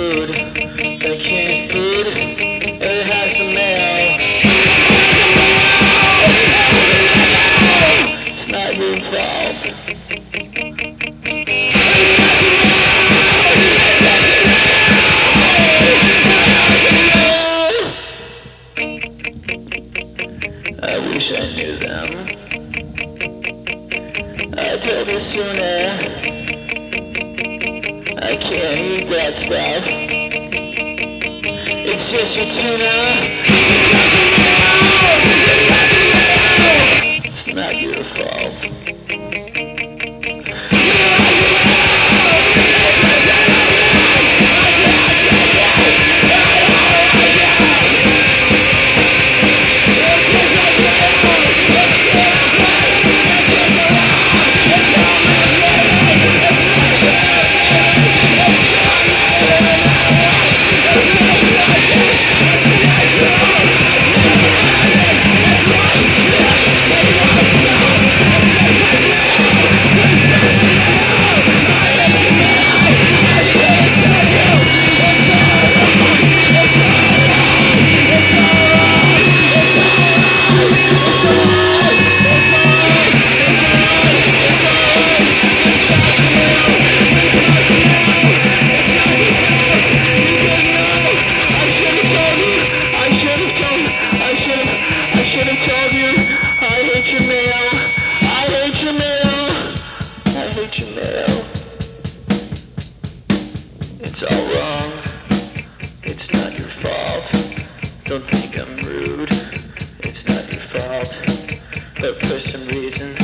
food. They can't feed. It has some mail. It's not your fault. I wish I knew them. I told her sooner. I can't eat that stuff. It's just your tuna. It's not your fault. It's all wrong. It's not your fault. Don't think I'm rude. It's not your fault. But for some reason